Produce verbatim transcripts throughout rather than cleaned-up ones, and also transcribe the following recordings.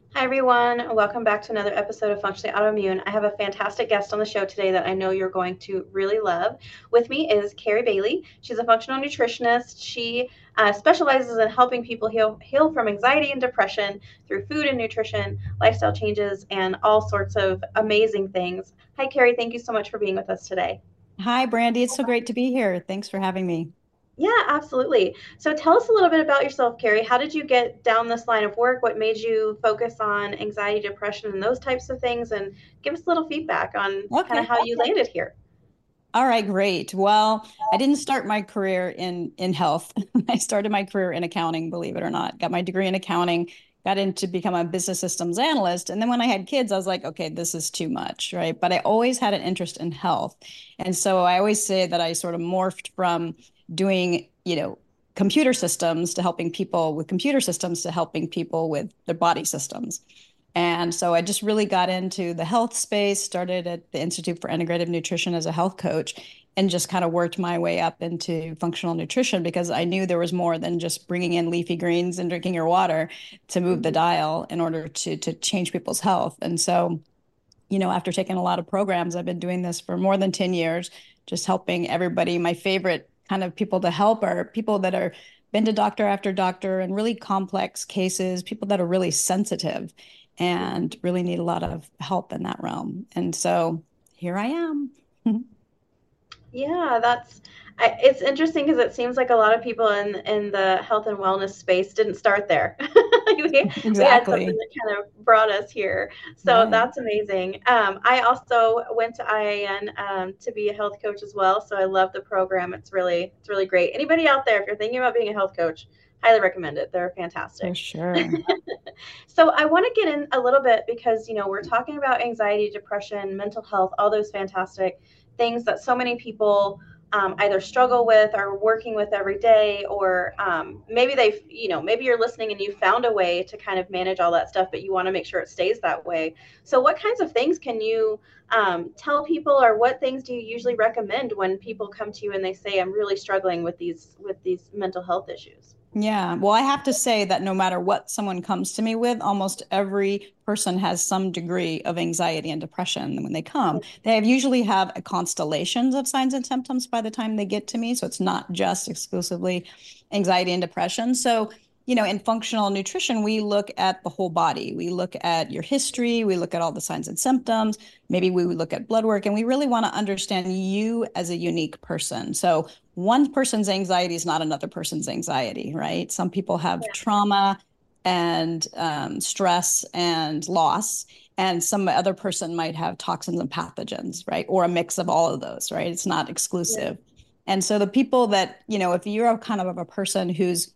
Hi, everyone. Welcome back to another episode of Functionally Autoimmune. I have a fantastic guest on the show today that I know you're going to really love. With me is Carrie Bailey. She's a functional nutritionist. She uh, specializes in helping people heal, heal from anxiety and depression through food and nutrition, lifestyle changes, and all sorts of amazing things. Hi, Carrie. Thank you so much for being with us today. Hi, Brandy. It's so great to be here. Thanks for having me. Yeah, absolutely. So tell us a little bit about yourself, Carrie. How did you get down this line of work? What made you focus on anxiety, depression, and those types of things? And give us a little feedback on kind of Okay. how you landed here. All right, great. Well, I didn't start my career in in health. I started my career in accounting, believe it or not. Got my degree in accounting, got into become a business systems analyst. And then when I had kids, I was like, okay, this is too much, right? But I always had an interest in health. And so I always say that I sort of morphed from doing, you know, computer systems to helping people with computer systems to helping people with their body systems. And so I just really got into the health space, started at the Institute for Integrative Nutrition as a health coach, and just kind of worked my way up into functional nutrition because I knew there was more than just bringing in leafy greens and drinking your water to move the Mhm. dial in order to to change people's health. And so, you know, after taking a lot of programs, I've been doing this for more than ten years, just helping everybody. My favorite kind of people to help are people that are been to doctor after doctor and really complex cases, people that are really sensitive and really need a lot of help in that realm. And so here I am. Yeah, that's I, it's interesting because it seems like a lot of people in in the health and wellness space didn't start there. we, we had something Exactly. that kind of brought us here, so Right. that's amazing. Um, I also went to I A N um, to be a health coach as well, so I love the program. It's really it's really great. Anybody out there, if you're thinking about being a health coach, highly recommend it. They're For fantastic. sure. So I want to get in a little bit because you know we're talking about anxiety, depression, mental health, all those fantastic things that so many people um, either struggle with or working with every day, or um, maybe they've you know maybe you're listening and you found a way to kind of manage all that stuff, but you want to make sure it stays that way. So what kinds of things can you um, tell people, or what things do you usually recommend when people come to you and they say I'm really struggling with these with these mental health issues? Yeah. Well, I have to say that no matter what someone comes to me with, almost every person has some degree of anxiety and depression when they come. They have usually have a constellations of signs and symptoms by the time they get to me. So it's not just exclusively anxiety and depression. So, you know, in functional nutrition, we look at the whole body. We look at your history, we look at all the signs and symptoms. Maybe we would look at blood work, and we really want to understand you as a unique person. So one person's anxiety is not another person's anxiety, right? Some people have trauma and um, stress and loss, and some other person might have toxins and pathogens, right? Or a mix of all of those, right? It's not Yeah. exclusive. And so the people that, you know, if you're a kind of a person who's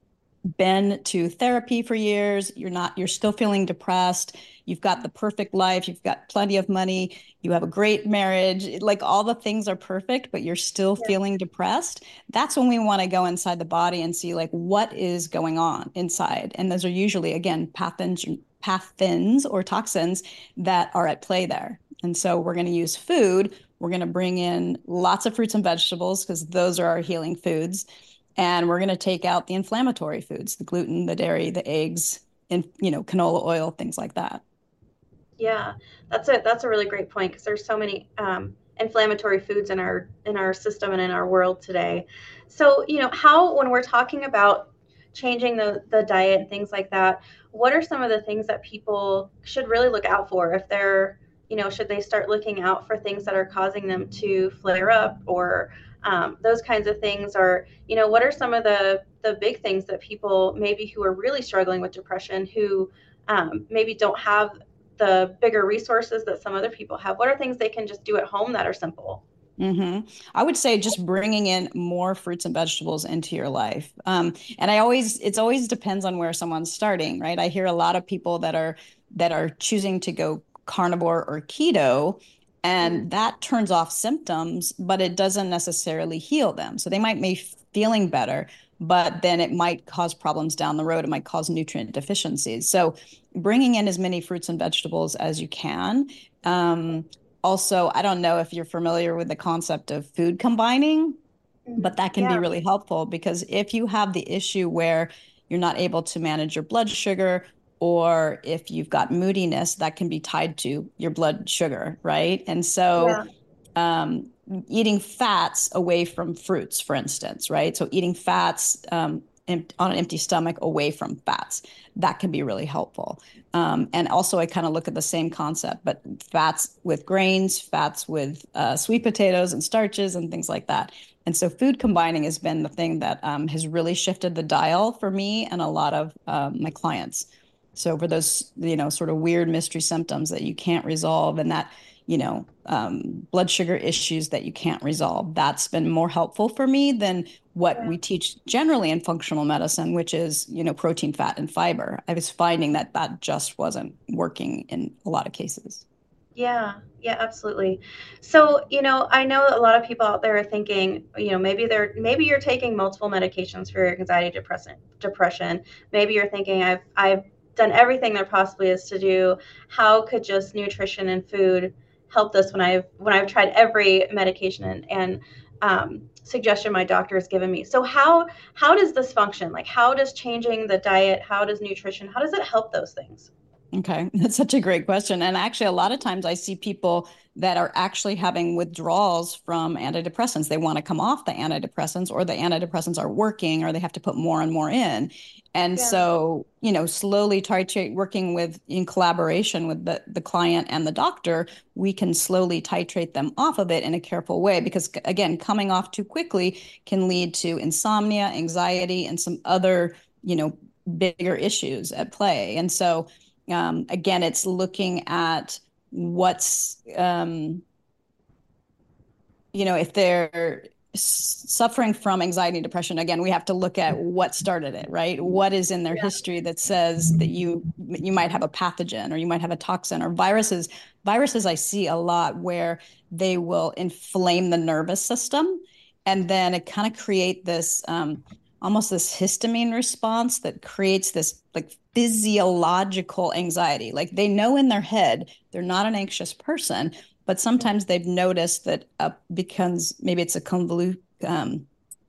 been to therapy for years, you're not, you're still feeling depressed, you've got the perfect life, you've got plenty of money, you have a great marriage, like all the things are perfect, but you're still Yeah. feeling depressed. That's when we want to go inside the body and see like what is going on inside. And those are usually, again, pathogens, pathogens or toxins that are at play there. And so we're going to use food. We're going to bring in lots of fruits and vegetables because those are our healing foods, and we're going to take out the inflammatory foods, the gluten, the dairy, the eggs, and you know, canola oil, things like that. Yeah, that's a that's a really great point because there's so many um, inflammatory foods in our in our system and in our world today. So, you know, how when we're talking about changing the the diet and things like that, what are some of the things that people should really look out for if they're, you know, should they start looking out for things that are causing them to flare up, or um, those kinds of things, or you know, what are some of the the big things that people maybe who are really struggling with depression who um, maybe don't have the bigger resources that some other people have? What are things they can just do at home that are simple? hmm I would say just bringing in more fruits and vegetables into your life. Um, and I always, it's always depends on where someone's starting, right? I hear a lot of people that are that are choosing to go carnivore or keto, Mm, and that turns off symptoms, but it doesn't necessarily heal them. So they might be feeling better, but then it might cause problems down the road. It might cause nutrient deficiencies. So bringing in as many fruits and vegetables as you can. Um, Also, I don't know if you're familiar with the concept of food combining, mm, but that can be yeah, really helpful because if you have the issue where you're not able to manage your blood sugar, or if you've got moodiness, that can be tied to your blood sugar, right? And so Yeah. um, eating fats away from fruits, for instance, right? So eating fats um, on an empty stomach away from fats, that can be really helpful. Um, and also, I kind of look at the same concept, but fats with grains, fats with uh, sweet potatoes and starches and things like that. And so, food combining has been the thing that um, has really shifted the dial for me and a lot of um, my clients. So, for those, you know, sort of weird mystery symptoms that you can't resolve, and that you know, um, blood sugar issues that you can't resolve. That's been more helpful for me than what Yeah. we teach generally in functional medicine, which is, you know, protein, fat, and fiber. I was finding that that just wasn't working in a lot of cases. Yeah, yeah, absolutely. So, you know, I know a lot of people out there are thinking, you know, maybe they're maybe you're taking multiple medications for your anxiety, depression, depression. Maybe you're thinking I've I've done everything there possibly is to do. How could just nutrition and food help this when I've when I've tried every medication and, and um, suggestion my doctor has given me? So how how does this function? Like how does changing the diet, how does nutrition, how does it help those things? Okay, that's such a great question. And actually, a lot of times I see people that are actually having withdrawals from antidepressants. They want to come off the antidepressants, or the antidepressants are working, or they have to put more and more in. And Yeah, so, you know, slowly titrate working with in collaboration with the, the client and the doctor, we can slowly titrate them off of it in a careful way. Because again, coming off too quickly can lead to insomnia, anxiety, and some other, you know, bigger issues at play. And so, um, again, it's looking at what's, um, you know, if they're suffering from anxiety and depression, again, we have to look at what started it, right? What is in their yeah, history that says that you you might have a pathogen, or you might have a toxin, or viruses. Viruses I see a lot where they will inflame the nervous system, and then it kind of create this um, almost this histamine response that creates this like physiological anxiety. Like they know in their head they're not an anxious person, but sometimes they've noticed that uh, becomes maybe it's a convolut um,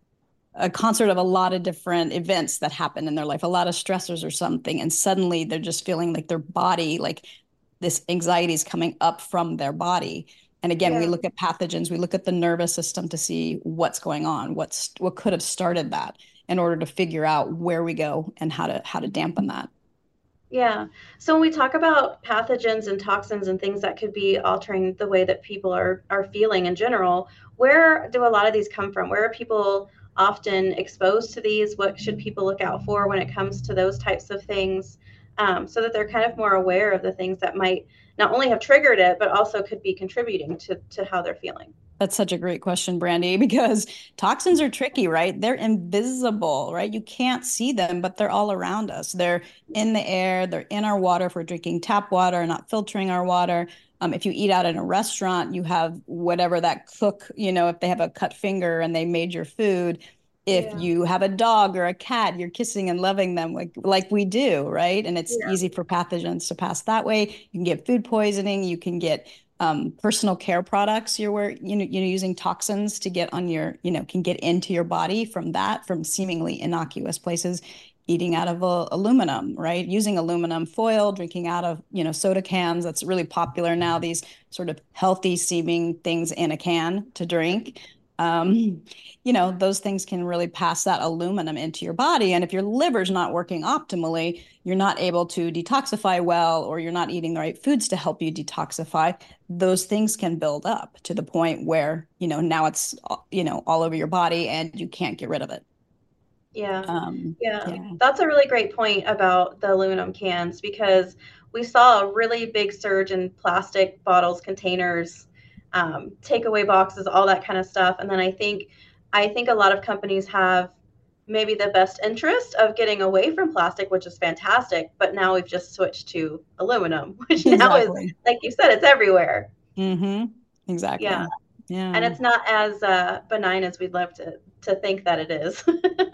a concert of a lot of different events that happen in their life, a lot of stressors or something, and suddenly they're just feeling like their body, like this anxiety is coming up from their body. And again, we yeah. look at pathogens, we look at the nervous system to see what's going on, what's what could have started that, in order to figure out where we go and how to how to dampen that. Yeah. So when we talk about pathogens and toxins and things that could be altering the way that people are are feeling in general, where do a lot of these come from? Where are people often exposed to these? What should people look out for when it comes to those types of things? Um, so that they're kind of more aware of the things that might not only have triggered it, but also could be contributing to to how they're feeling. That's such a great question, Brandy, because toxins are tricky, right? They're invisible, right? You can't see them, but they're all around us. They're in the air, they're in our water if we're drinking tap water, not filtering our water. Um, if you eat out in a restaurant, you have whatever that cook, you know, if they have a cut finger and they made your food. If Yeah. you have a dog or a cat, you're kissing and loving them like like we do, right? And it's Yeah. easy for pathogens to pass that way. You can get food poisoning, you can get um, personal care products you're where you know you know using toxins to get on your you know can get into your body from that from seemingly innocuous places, eating out of uh, aluminum, right, using aluminum foil, drinking out of you know soda cans. That's really popular now, these sort of healthy seeming things in a can to drink. um, you know those things can really pass that aluminum into your body, and if your liver's not working optimally, you're not able to detoxify well, or you're not eating the right foods to help you detoxify. Those things can build up to the point where, you know, now it's, you know, all over your body and you can't get rid of it. Yeah. Um, Yeah. yeah. That's a really great point about the aluminum cans because we saw a really big surge in plastic bottles, containers, um, takeaway boxes, all that kind of stuff. And then I think I think a lot of companies have maybe the best interest of getting away from plastic, which is fantastic, but now we've just switched to aluminum, which now is, Exactly. like you said, it's everywhere. Mm-hmm. Yeah. Exactly. And Yeah, it's not as uh, benign as we'd love to to think that it is.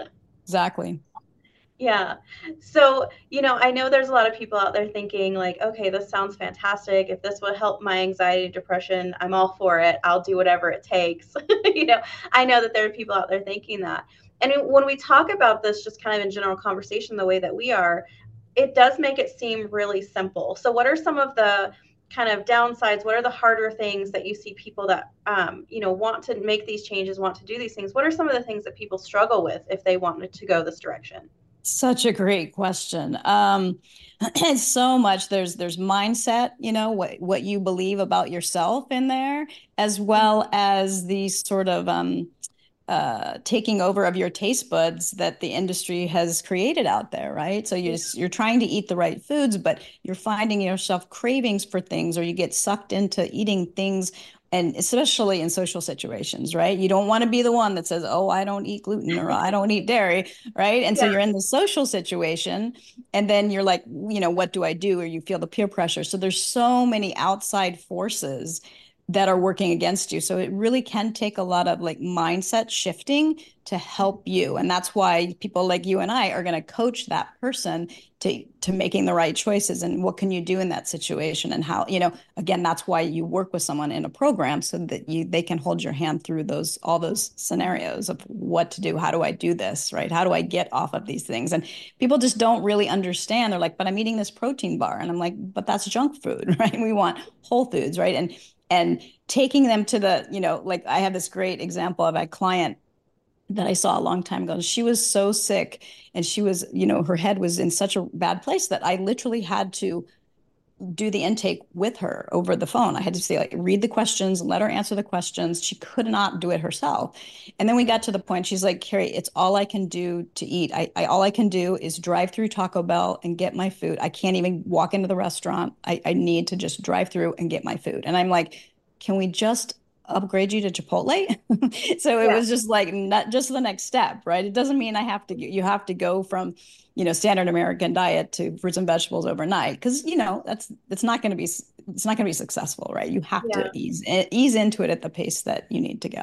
exactly. Yeah. So, you know, I know there's a lot of people out there thinking, like, okay, this sounds fantastic. If this will help my anxiety, depression, I'm all for it. I'll do whatever it takes. You know, I know that there are people out there thinking that. And when we talk about this, just kind of in general conversation, the way that we are, it does make it seem really simple. So what are some of the kind of downsides? What are the harder things that you see people that, um, you know, want to make these changes, want to do these things? What are some of the things that people struggle with if they wanted to go this direction? Such a great question. Um, it's so much. There's there's mindset, you know, what what you believe about yourself in there, as well as these sort of um, uh, taking over of your taste buds that the industry has created out there, right? So you're you're trying to eat the right foods, but you're finding yourself cravings for things, or you get sucked into eating things, and especially in social situations, right? You don't want to be the one that says, "Oh, I don't eat gluten," or "I don't eat dairy," right? And so Yeah, you're in the social situation, and then you're like, you know, what do I do? Or you feel the peer pressure. So there's so many outside forces that are working against you. So it really can take a lot of like mindset shifting to help you. And that's why people like you and I are going to coach that person to to making the right choices, and what can you do in that situation, and how, you know, again, that's why you work with someone in a program, so that you they can hold your hand through those all those scenarios of what to do. How do I do this, right? How do I get off of these things? And people just don't really understand. They're like, but I'm eating this protein bar, and I'm like, but that's junk food, right? We want whole foods, right? And and taking them to the, you know, like I have this great example of a client that I saw a long time ago. She was so sick, and she was, you know, her head was in such a bad place that I literally had to do the intake with her over the phone. I had to say, like, read the questions, let her answer the questions. She could not do it herself. And then we got to the point, she's like, Carrie, it's all I can do to eat. I, I all I can do is drive through Taco Bell and get my food. I can't even walk into the restaurant. I, I need to just drive through and get my food. And I'm like, can we just upgrade you to Chipotle? So it yeah, was just like not just the next step, right? It doesn't mean I have to, you have to go from, you know, standard American diet to fruits and vegetables overnight, because, you know, that's it's not going to be it's not going to be successful, right? You have yeah. to ease ease into it at the pace that you need to go.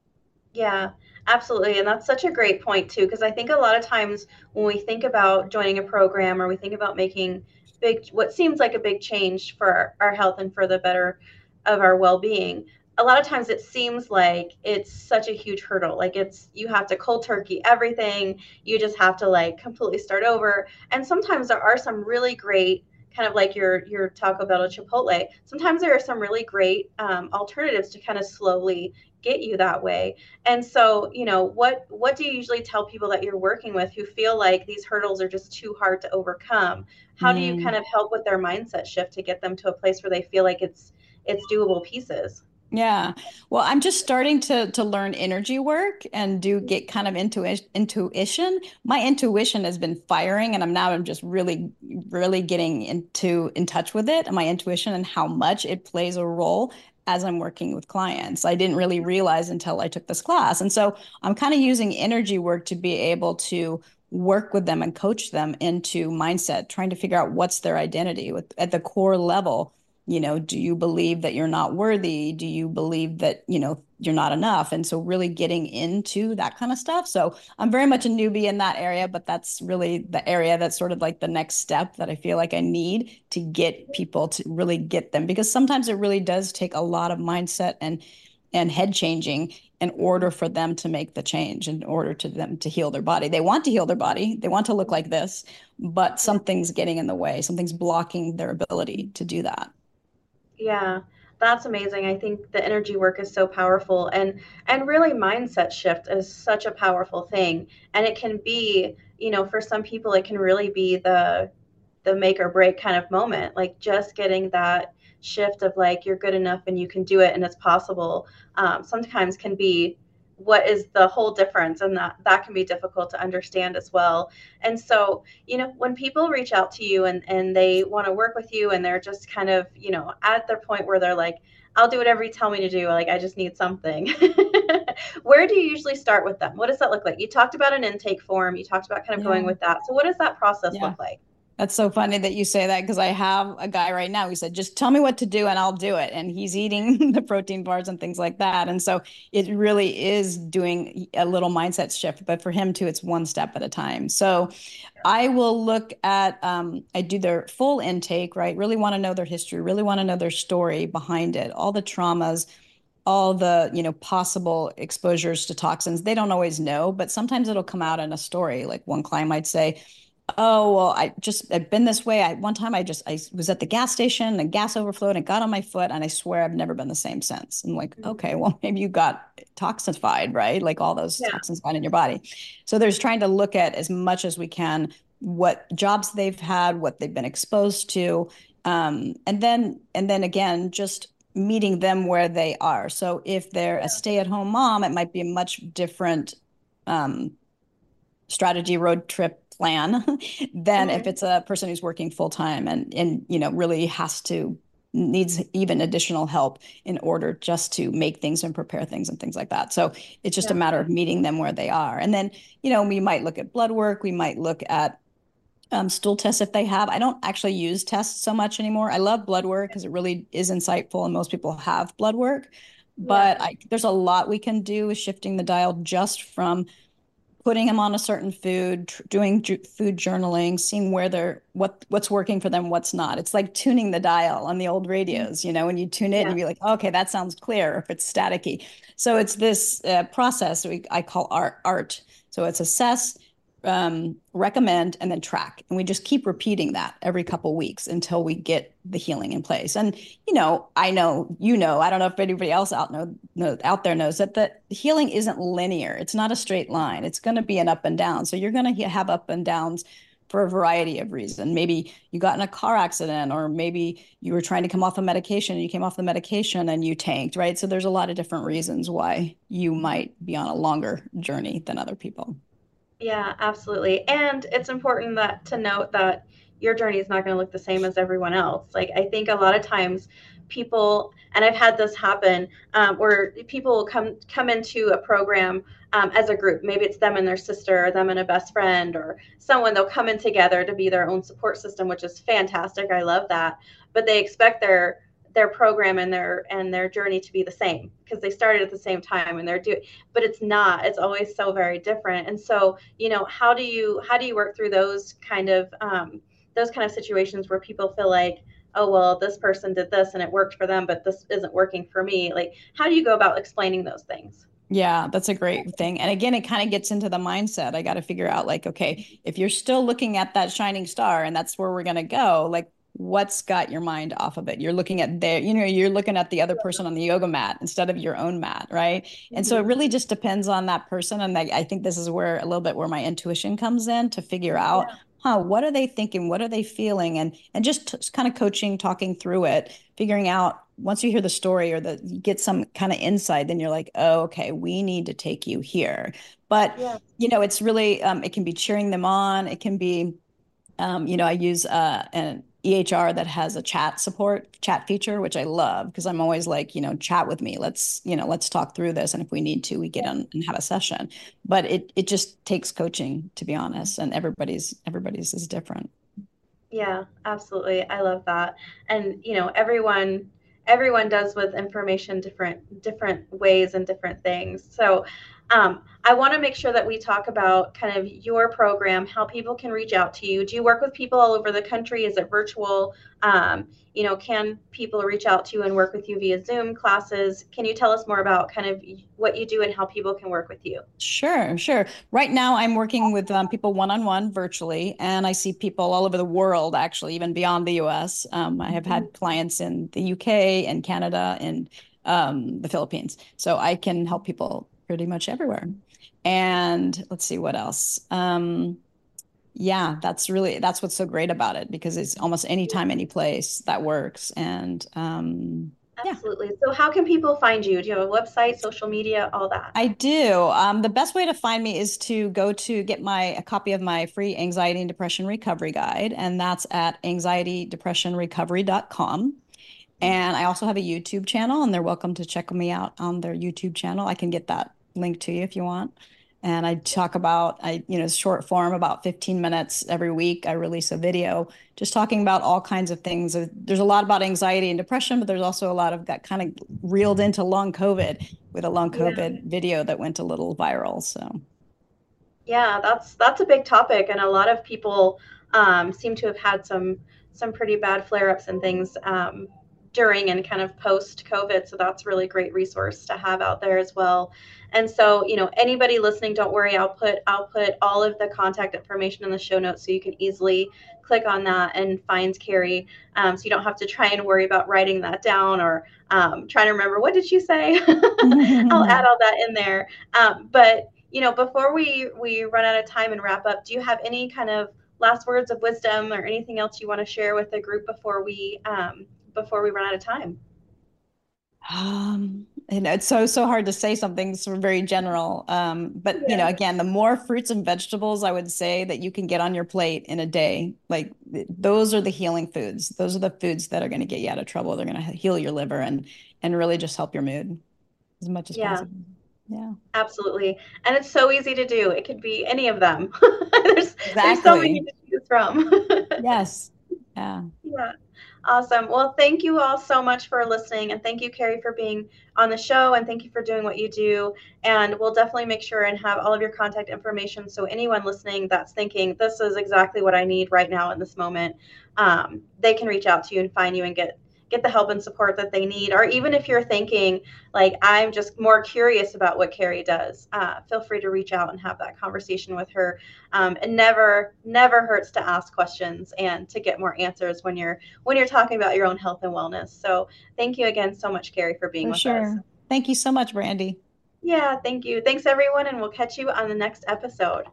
Yeah, absolutely. And that's such a great point too, because I think a lot of times when we think about joining a program or we think about making big, what seems like a big change for our, our health and for the better of our well-being, a lot of times it seems like it's such a huge hurdle. Like it's, you have to cold turkey everything. You just have to like completely start over. And sometimes there are some really great kind of like your your Taco Bell or Chipotle. Sometimes there are some really great um, alternatives to kind of slowly get you that way. And so, you know, what what do you usually tell people that you're working with who feel like these hurdles are just too hard to overcome? How do you Mm. kind of help with their mindset shift to get them to a place where they feel like it's it's doable pieces? Yeah. Well, I'm just starting to to learn energy work and do get kind of into intuition. My intuition has been firing, and I'm now I'm just really really getting into in touch with it and my intuition, and how much it plays a role as I'm working with clients. I didn't really realize until I took this class. And so I'm kind of using energy work to be able to work with them and coach them into mindset, trying to figure out what's their identity with, at the core level. You know, do you believe that you're not worthy? Do you believe that, you know, you're not enough? And so really getting into that kind of stuff. So I'm very much a newbie in that area, but that's really the area that's sort of like the next step that I feel like I need to get people to really get them, because sometimes it really does take a lot of mindset and and head changing in order for them to make the change, in order to them to heal their body. They want to heal their body. They want to look like this, but something's getting in the way. Something's blocking their ability to do that. Yeah, that's amazing. I think the energy work is so powerful, and and really mindset shift is such a powerful thing. And it can be, you know, for some people it can really be the the make or break kind of moment. Like just getting that shift of like you're good enough and you can do it and it's possible. Um, sometimes can be what is the whole difference, and that that can be difficult to understand as well. And so, you know, when people reach out to you and and they want to work with you and they're just kind of, you know, at their point where they're like, I'll do whatever you tell me to do, like I just need something. Where do you usually start with them? What does that look like? You talked about an intake form, you talked about kind of going Yeah. with that, so what does that process Yeah. look like? That's so funny that you say that, because I have a guy right now. He said, just tell me what to do and I'll do it. And he's eating the protein bars and things like that. And so it really is doing a little mindset shift. But for him too, it's one step at a time. So I will look at, um, I do their full intake, right? Really want to know their history, really want to know their story behind it, all the traumas, all the, you know, possible exposures to toxins. They don't always know, but sometimes it'll come out in a story. Like one client might say, Oh, well, I just I've been this way. I one time I just I was at the gas station and gas overflowed and it got on my foot and I swear I've never been the same since. I'm like, Mhm. okay, well, maybe you got toxified, right? Like all those Yeah, toxins got in your body. So there's trying to look at as much as we can what jobs they've had, what they've been exposed to. Um, and then and then again, just meeting them where they are. So if they're a yeah, stay-at-home mom, it might be a much different um strategy road trip plan than if hmm, it's a person who's working full time and and you know really has to needs even additional help in order just to make things and prepare things and things like that. So it's just a yeah, matter of meeting them where they are. And then, you know, we might look at blood work, we might look at um, stool tests if they have. I don't actually use tests so much anymore. I love blood work because it really is insightful and most people have blood work. yeah, But I, there's a lot we can do with shifting the dial just from putting them on a certain food, tr- doing ju- food journaling, seeing where they're what what's working for them, what's not. It's like tuning the dial on the old mhm, radios, you know, when you tune it and yeah, you be like, okay, that sounds clear if it's staticky. So it's this uh, process we I call art art. So it's assess, um, recommend, and then track. And we just keep repeating that every couple weeks until we get the healing in place. And you know, I know, you know, I don't know if anybody else out know, know out there knows that the healing isn't linear. It's not a straight line. It's going to be an up and down. So you're going to have up and downs for a variety of reasons. Maybe you got in a car accident, or maybe you were trying to come off a medication and you came off the medication and you tanked, right? So there's a lot of different reasons why you might be on a longer journey than other people. yeah, absolutely. And it's important that to note that your journey is not going to look the same as everyone else. Like I think a lot of times people, and I've had this happen, um, where people will come come into a program um, as a group. Maybe it's them and their sister, or them and a best friend, or someone. They'll come in together to be their own support system, which is fantastic. I love that. But they expect their their program and their and their journey to be the same because they started at the same time and they're doing, but it's not. It's always so very different. And so, you know, how do you how do you work through those kind of um, those kind of situations where people feel like, oh well, this person did this and it worked for them, but this isn't working for me? Like, how do you go about explaining those things? Yeah, that's a great thing. And again, it kind of gets into the mindset. I got to figure out, like, okay, if you're still looking at that shining star and that's where we're going to go, like, what's got your mind off of it? You're looking at their, you know, you're looking at the other person on the yoga mat instead of your own mat, right? And so it Mm-hmm. really just depends on that person. And I, I think this is where a little bit where my intuition comes in to figure out, Yeah, huh, what are they thinking? What are they feeling? And and just kind of coaching, talking through it, figuring out once you hear the story or the you get some kind of insight, then you're like, oh, okay, we need to take you here. But yeah, you know, it's really um, it can be cheering them on. It can be, um, you know, I use uh, an E H R that has a chat support chat feature, which I love because I'm always like, you know, chat with me. Let's, you know, let's talk through this, and if we need to, we get on and have a session. But it it just takes coaching, to be honest, and everybody's everybody's is different. yeah, absolutely. I love that. And you know, everyone everyone does with information different different ways and different things. So um, I want to make sure that we talk about kind of your program, how people can reach out to you. Do you work with people all over the country? Is it virtual? Um, you know, can people reach out to you and work with you via Zoom classes? Can you tell us more about kind of what you do and how people can work with you? Sure, sure. Right now, I'm working with um, people one on one virtually, and I see people all over the world, actually, even beyond the U S. Um, I have Mhm. had clients in the U K and Canada and um, the Philippines. So I can help people pretty much everywhere. And let's see what else. Um, yeah, that's really that's what's so great about it because it's almost anytime, any place that works. And um, yeah. Absolutely. So how can people find you? Do you have a website, social media, all that? I do. Um, the best way to find me is to go to get my a copy of my free anxiety and depression recovery guide, and that's at anxiety depression recovery dot com. And I also have a YouTube channel, and they're welcome to check me out on their YouTube channel. I can get that link to you if you want. And I talk about, I, you know, short form, about fifteen minutes every week. I release a video just talking about all kinds of things. There's a lot about anxiety and depression, but there's also a lot of that kind of reeled into long COVID with a long Yeah. COVID video that went a little viral. So Yeah, that's that's a big topic, and a lot of people um, seem to have had some some pretty bad flare-ups and things um, during and kind of post COVID. So that's a really great resource to have out there as well. And so, you know, anybody listening, don't worry. I'll put I'll put all of the contact information in the show notes so you can easily click on that and find Carrie. Um, so you don't have to try and worry about writing that down or um, trying to remember, what did she say? I'll add all that in there. Um, but, you know, before we, we run out of time and wrap up, do you have any kind of last words of wisdom or anything else you want to share with the group before we um, before we run out of time? Um, and it's so, so hard to say something sort of very general. Um, but, Yeah. you know, again, the more fruits and vegetables I would say that you can get on your plate in a day, like those are the healing foods. Those are the foods that are going to get you out of trouble. They're going to heal your liver and, and really just help your mood as much as Yeah. possible. Yeah, absolutely. And it's so easy to do. It could be any of them. there's, exactly. there's so many to choose from. Yes. Yeah. Yeah. Awesome. Well, thank you all so much for listening. And thank you, Carrie, for being on the show. And thank you for doing what you do. And we'll definitely make sure and have all of your contact information. So anyone listening that's thinking, this is exactly what I need right now in this moment, um, they can reach out to you and find you and get get the help and support that they need. Or even if you're thinking, like, I'm just more curious about what Carrie does, uh, feel free to reach out and have that conversation with her. Um, and never, never hurts to ask questions and to get more answers when you're when you're talking about your own health and wellness. So thank you again so much, Carrie, for being For with sure. us. Thank you so much, Brandy. Yeah, thank you. Thanks, everyone, and we'll catch you on the next episode.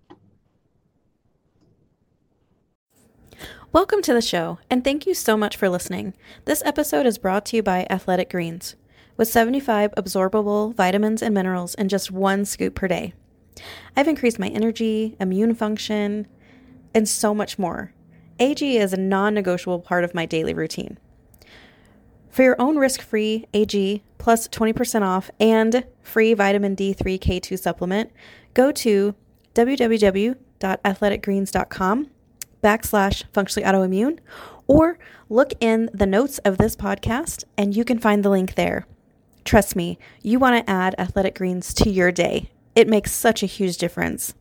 Welcome to the show, and thank you so much for listening. This episode is brought to you by Athletic Greens, with seventy-five absorbable vitamins and minerals in just one scoop per day. I've increased my energy, immune function, and so much more. A G is a non-negotiable part of my daily routine. For your own risk-free A G plus twenty percent off and free vitamin D three K two supplement, go to www.athleticgreens.com backslash functionally autoimmune, or look in the notes of this podcast and you can find the link there. Trust me, you want to add Athletic Greens to your day. It makes such a huge difference.